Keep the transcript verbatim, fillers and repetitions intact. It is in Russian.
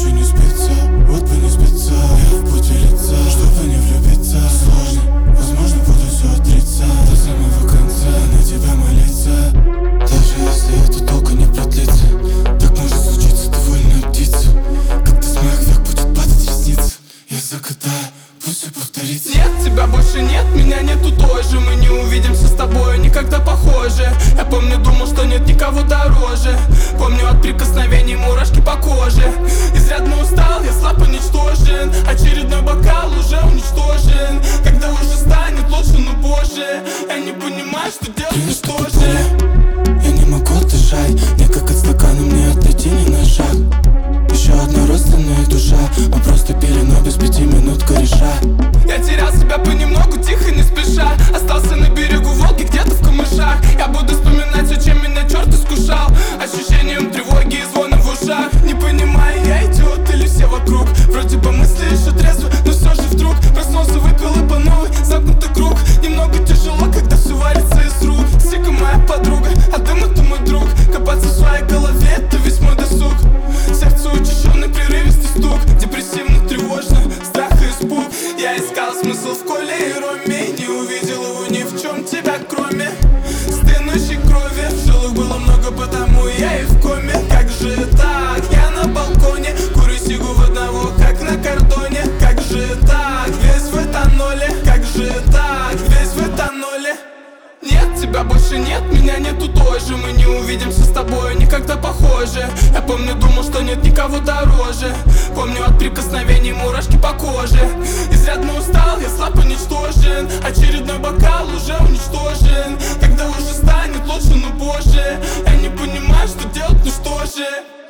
ночью не спится, вот бы не спится. Я в пути лица, чтобы не влюбиться. Сложно, возможно буду все отрицать до самого конца, на тебя молиться. Даже если это долго не продлится, так может случиться, ты вольная птица. Как-то с моих век будет падать ресница. Я загадаю, пусть все повторится. Нет, тебя больше нет, меня нету тоже. Мы не увидимся с тобой никогда похожи. Я помню, думал, что нет никого дороже. Помню от прикосновений мурашки по коже. Изрядно устал, я слаб и ничтожен. Очередной бокал уже уничтожен. Когда уже станет лучше, но позже. Я не понимаю, что делать, что же. Я не могу дышать, мне как от стакана, мне отойти не на шаг. Еще одна родственная душа, мы просто пили, но без пяти минут кореша. Я терял себя понемногу, тихо, не спеша. Остался на берегу Волги, где-то в камышах. Я буду вспоминать все, чем меня черт искушал. Ощущением тревоги и звона в ушах. Не понимаю, я идиот или все вокруг. Вроде бы мысли еще трезвы, но все же вдруг проснулся, выпил и по новой, замкнутый круг. Немного тяжело, когда все варится из рук. Сика моя подруга, а дым это мой друг. Копаться в своей голове, это весь мой досуг. Сердце учащенный, прерывистый стук. Депрессивно, тревожно, страх и испуг. Я искал смысл в коле и роме, не увидел его ни в чем тебя, кроме стынущей крови. В жилах было много, потому я и в коме. Как же так? Я на балконе, курю сигу в одного, как на кордоне. Как же так? Весь в этаноле. Как же так? Весь в этаноле. Нет, тебя больше нет, меня нету тоже. Мы не увидимся с тобой никогда похожи. Я помню, думал, что нет никого дороже. Помню от прикосновений мурашки по коже. Изрядно устал, я слаб и ничтожен. Очередной бокал уже уничтожен. Когда уже станет лучше, но позже. Я не понимаю, что делать, ну что же.